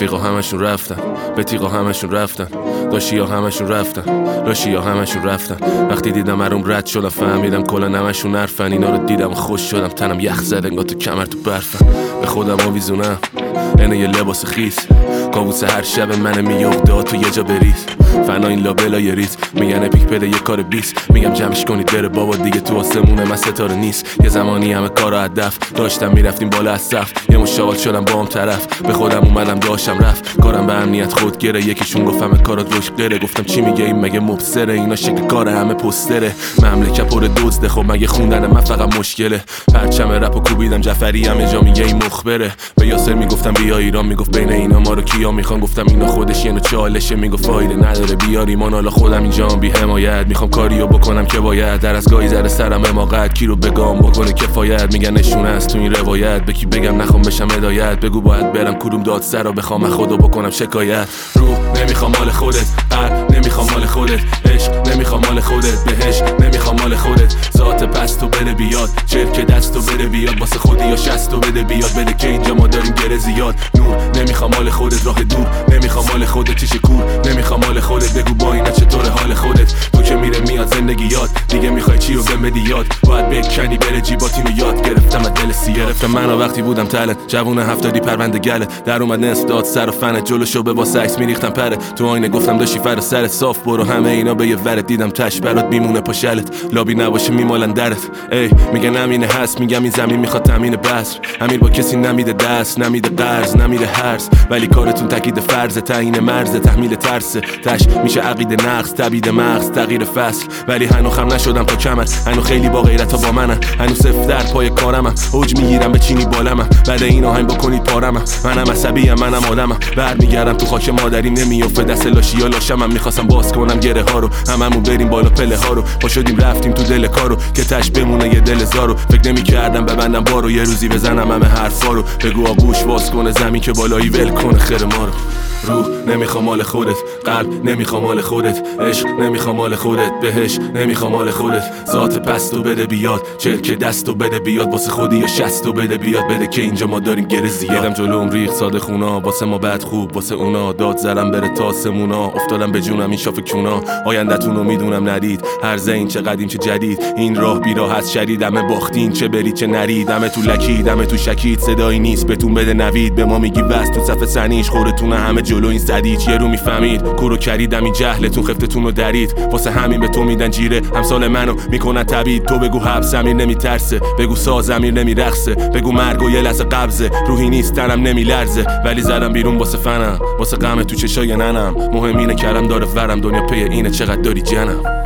رفیقا همشون رفتن، بتیقا همشون رفتن، داشتیا همشون رفتن، لاشیا همشون رفتن. وقتی دیدم اروم رد شدم فهمیدم کلا نمشون نرفن. اینا رو دیدم و خوش شدم، تنم یخ زد انگار تو کمر تو برفن. به خودم آویزونم اینه یه لباس خیس، کابوس هر شب من میفته تو یه جا بریز. فنا این لابلای ریز میگن اپیک پله یه کار 20. میگم جمعش کنید بره بابا دیگه تو آسمونه من ستاره نیست. یه زمانی همه کارا هدف داشتم میرفتیم بالا از صف، یه مشاغل شدم با هم طرف. به خودم اومدم داشتم رفت کارم به امنیت خود گره. یکیشون گفت همه کارات روش غیره، گفتم چی میگه این مگه مبصره؟ اینا شکل کار همه پستره، مملکت پر دزده. خب مگه خوندن من فقط مشکله؟ پرچم رپو کوبیدم جعفری همه جا میگه این مخبره. به یاسر میگفتم بیا ایران، میگفت بین اینا ما رو کیا میخوان. گفتم اینا خودش یه نوع چالشه، میگفت فایده نداره بیاری من حالا خودم اینجام بی حمایت. میخوام کاریو بکنم که باید، در از گاهی ذره سرم حماقت کی رو بگم بکنه کفایت. میگن نشونه است تو این روایت، به کی بگم نخوام بشم هدایت. بگو باید برم کدوم دادسر رو بخوام خدا بکنم شکایت. روح نمیخوام مال خودت، قلب نمیخوام مال خودت، عشق نمیخوام مال خودت، بهش نمیخوام مال خودت. ذات پستو بده بیاد، چرک دستو بده بیاد، واسه خودی یا شستو بده بیاد. بده که اینجا ما داریم گره زیاد. نور نمیخوام مال خودت، راه دور نمیخوام مال خودت، چیش کور نمیخوام مال خودت. بگو با اینا چطور حال خودت؟ تو که میره میاد زندگی یاد، دیگه میخوای چی رو بهم بدی یاد؟ باید بکنی بره جیباتینو یاد. گرفتم از دل سی، گرفتم منو وقتی بودم تلت جوون 70 پرونده گله. در اومد نصف داد سر و فنت، جلوشو به با سکس میریختم پره. تو آینه گفتم داشتی فر سرت صاف برو، همه اینا به یه ورت دیدم تش برات میمونه پاشلت. لابی نباشه میمالن درت. ای میگن امینه هست، میگم این زمین میخواد تامین بذر. امیر با کسی نمیده دست، نمیده قرض، نمیده هرس. ولی کارتون تاکید فرض، تعیین مرز، تحمیل ترس. تش میشه عقیده نقص، تبیید مغز، تغییر فصل. ولی هنو خم نشدم تا کمن، هنو خیلی با غیرتا با منن. هنو صفر در پای کارمم، اوج میگیرم به چینی بالمم. بعد این آهنگ بکنید پارمم، منم عصبیم منم آدمم. برمیگردم تو خاک مادریم نمیافته دست لاشیا لاشمم. میخواستم باز کنم گره ها رو، هممون بریم بالا پله ها رو. پا شدیم رفتیم تو دل کارو که تش بمونه یه دل زارو. فکر نمیکردم ببندم بارو، یه روزی بزنم همه حرفا رو. بگو آغوش باز کنه زمین که بالایی ول کنه خیر ما رو. روح نمیخوام مال خودت، قلب نمیخوام مال خودت، عشق نمیخوام مال خودت، بهش نمیخوام مال خودت. ذات پستو بده بیاد، چرک دستو بده بیاد، واسه خودی یا شستو بده بیاد. بده که اینجا ما داریم گره زیاد. دیدم جلوم ریخ ساده خونا، واسه ما بد خوب واسه اونا. داد زرم بره تا سمونا، افتادم به جونم این شاف کونا. آینده‌تونو میدونم ندید، هر زین چه قدیم چه جدید. این راه بی راه هست شدید، همه باختین چه برید چه نرید. همه تو لکید همه تو شکید، صدایی نیست بهتون بده نوید. به ما میگی بس تو صف سنیش خورتونه همه جلو این صدیج. یه رو میفهمید کورو کریدم این جهلتون خفتتون رو درید. واسه همین به تو میدن جیره، همسال منو میکنن تبید. تو بگو حبس امیر نمیترسه، بگو ساز امیر نمیرقصه. بگو مرگ و یه لحظه قبضه، روحی نیست تنم نمیلرزه. ولی زدم بیرون واسه فنم، واسه غم تو چشای ننم. مهم اینه کرم داره ورم، دنیا پی اینه چقدر داری جنم.